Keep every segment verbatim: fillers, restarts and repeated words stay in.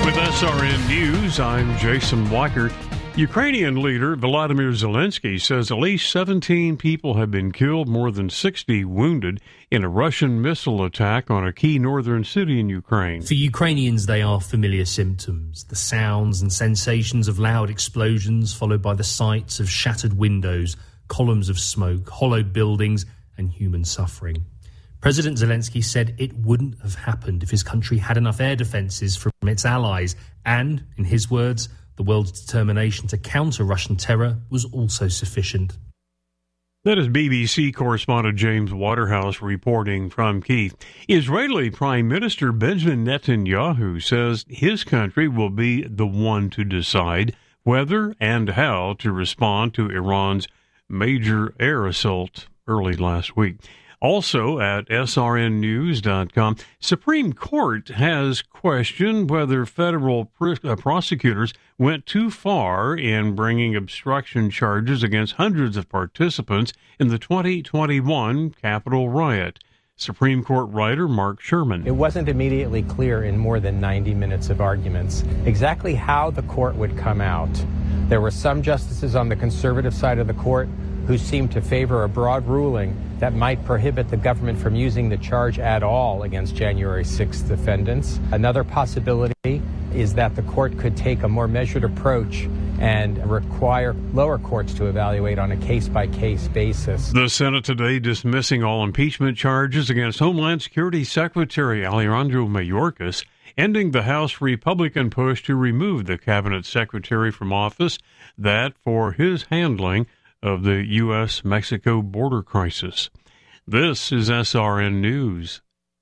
With S R N News, I'm Jason Weicker. Ukrainian leader Volodymyr Zelensky says at least seventeen people have been killed, more than sixty wounded in a Russian missile attack on a key northern city in Ukraine. For Ukrainians, they are familiar symptoms. The sounds and sensations of loud explosions, followed by the sights of shattered windows, columns of smoke, hollowed buildings, and human suffering. President Zelensky said it wouldn't have happened if his country had enough air defenses from its allies. And, in his words, the world's determination to counter Russian terror was also sufficient. That is B B C correspondent James Waterhouse reporting from Kyiv. Israeli Prime Minister Benjamin Netanyahu says his country will be the one to decide whether and how to respond to Iran's major air assault early last week. Also at S R N news dot com, Supreme Court has questioned whether federal pr- uh, prosecutors went too far in bringing obstruction charges against hundreds of participants in the twenty twenty-one Capitol riot. Supreme Court writer Mark Sherman. It wasn't immediately clear in more than ninety minutes of arguments exactly how the court would come out. There were some justices on the conservative side of the court who seemed to favor a broad ruling that might prohibit the government from using the charge at all against January sixth defendants. Another possibility is that the court could take a more measured approach and require lower courts to evaluate on a case-by-case basis. The Senate today dismissing all impeachment charges against Homeland Security Secretary Alejandro Mayorkas, ending the House Republican push to remove the cabinet secretary from office, that for his handling of the U S Mexico border crisis. This is S R N News.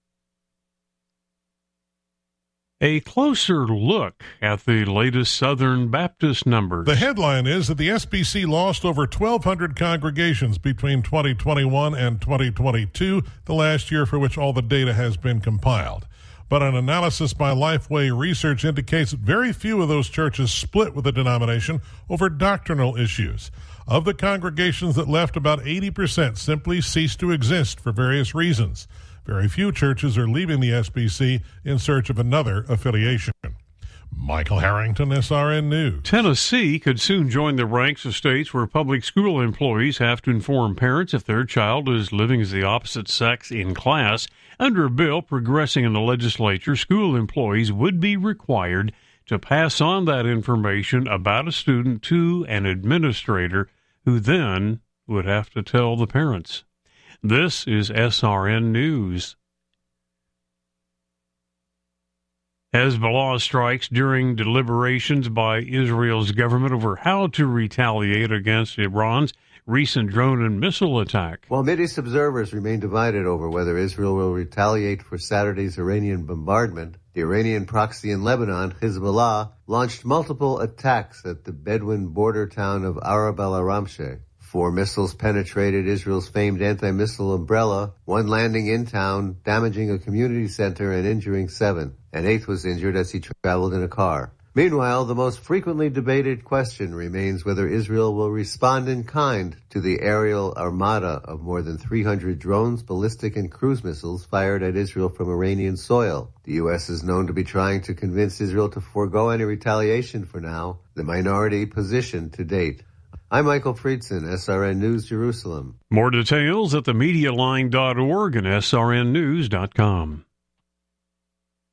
A closer look at the latest Southern Baptist numbers. The headline is that the S B C lost over twelve hundred congregations between twenty twenty-one and twenty twenty-two, the last year for which all the data has been compiled. But an analysis by Lifeway Research indicates that very few of those churches split with the denomination over doctrinal issues. Of the congregations that left, about eighty percent simply ceased to exist for various reasons. Very few churches are leaving the S B C in search of another affiliation. Michael Harrington, S R N News. Tennessee could soon join the ranks of states where public school employees have to inform parents if their child is living as the opposite sex in class. Under a bill progressing in the legislature, school employees would be required to pass on that information about a student to an administrator who then would have to tell the parents. This is S R N News. Hezbollah strikes during deliberations by Israel's government over how to retaliate against Iran's recent drone and missile attack. While Middle East observers remain divided over whether Israel will retaliate for Saturday's Iranian bombardment, the Iranian proxy in Lebanon, Hezbollah, launched multiple attacks at the Bedouin border town of Arab al-Aramsheh. Four missiles penetrated Israel's famed anti-missile umbrella, one landing in town, damaging a community center and injuring seven. An eighth was injured as he traveled in a car. Meanwhile, the most frequently debated question remains whether Israel will respond in kind to the aerial armada of more than three hundred drones, ballistic and cruise missiles fired at Israel from Iranian soil. The U S is known to be trying to convince Israel to forego any retaliation for now, the minority position to date. I'm Michael Friedson, S R N News, Jerusalem. More details at the media line dot org and S R N news dot com.